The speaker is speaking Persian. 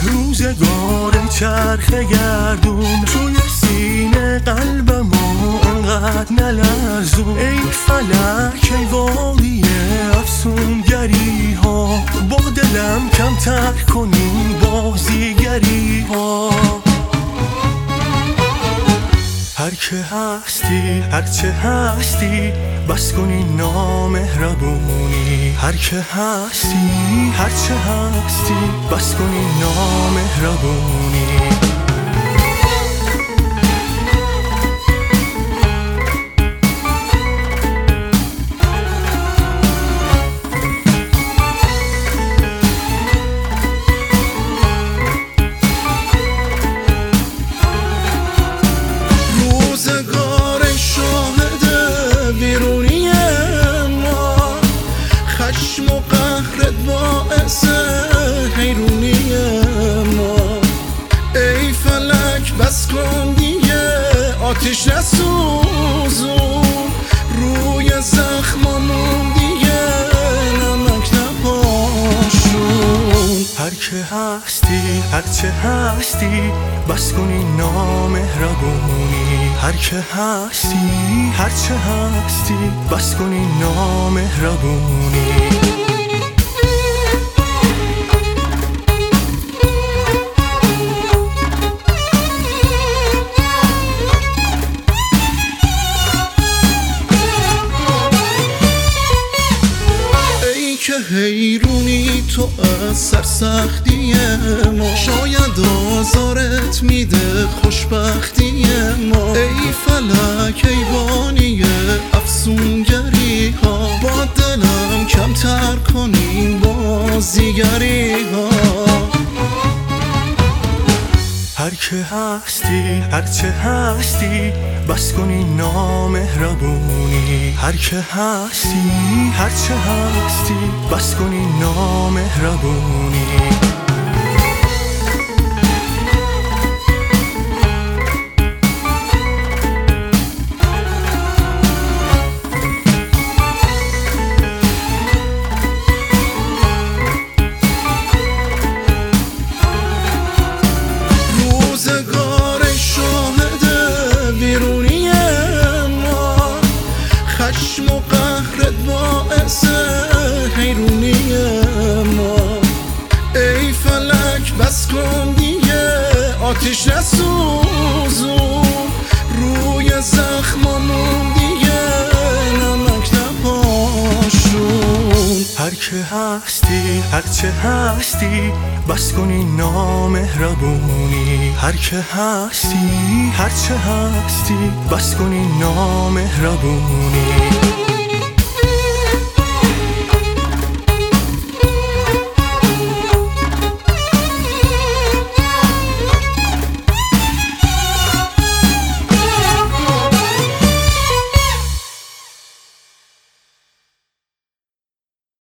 روزگار چرخ گردون توی سینه قلبم انقدر نلرزون. ای فلک ای وادی افسونگری ها، با دلم کمتر کنی بازیگری ها. هر که هستی هرچه هستی بس کنی نامهربونی. هر که هستی هرچه هستی بس کنی نامهربونی. روزگار شاهد بیرونی ما، خشم و قهرت باعث حیرونی ما. ای فلک بس کن دیگه آتیش نسوزون، روی زخممون دیگه نمک نپاشون. هر که هستی هرچه هستی بس کنی نامهربونی. هر که هستی هرچه هستی بس کنی نامهربونی. که حیرونی تو از سرسختی ما، شاید آزارت میده خوشبختی ما. ای فلک ای بانی افسونگری ها، با دلم کمتر کنین بازیگری ها. هر که هستی هرچه هستی بس کنی نامهربونی. هر که هستی هرچه هستی بس کنی نامهربونی. روزگار شاهد بیرونی ما، خشم و قهرت باعث حیرونی ما. ای فلک بس کن دیگه آتیش نسوزون، روی زخممون دیگه نمک نپاشون. هر که هستی هرچه هستی بس کنی نامهربونی. هر که هستی هرچه هستی بس کنی نامهربونی.